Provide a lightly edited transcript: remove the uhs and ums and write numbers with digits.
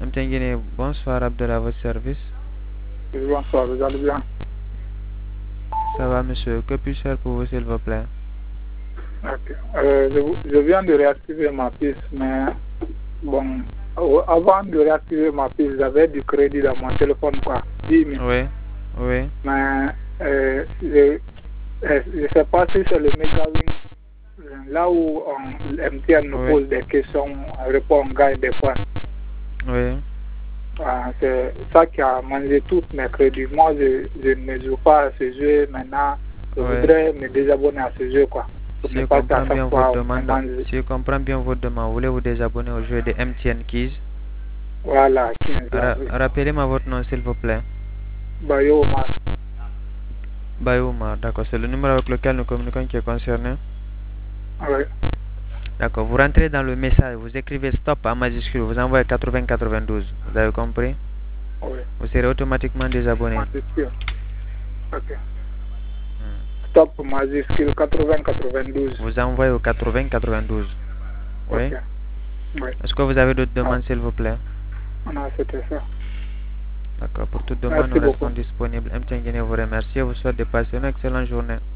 MTN Guinée, bonsoir Abdel, à votre service. Bonsoir, vous allez bien? Ça va monsieur, que puis-je faire pour vous s'il vous plaît? Ok. Je viens de réactiver ma piste, mais bon, avant de réactiver ma piste, j'avais du crédit dans mon téléphone, quoi, 10 000. Oui, oui. Mais je ne sais pas si c'est le MegaWin, là où MTN nous pose des questions, on répond, on gagne des points. Oui. C'est ça qui a mangé tous mes crédits. Moi, je ne joue pas à ce jeu maintenant. Je voudrais me désabonner à ce jeu, quoi. Si je comprends bien votre demande, voulez-vous désabonner au jeu de MTN Keys? Voilà. Rappelez-moi votre nom s'il vous plaît. Bayo Omar. Bayo Omar, d'accord. C'est le numéro avec lequel nous communiquons qui est concerné? Oui. D'accord. Vous rentrez dans le message, vous écrivez stop en majuscule, vous envoyez 8092. Vous avez compris? Oui. Vous serez automatiquement désabonné. Ok. Stop majuscule 8092. Vous envoyez au 8092. Oui. Okay. Oui. Est-ce que vous avez d'autres demandes s'il vous plaît? Non, c'était ça. D'accord. Pour toute demande, nous restons disponibles. MTN Guinée vous remercie et vous souhaite de passer une excellente journée.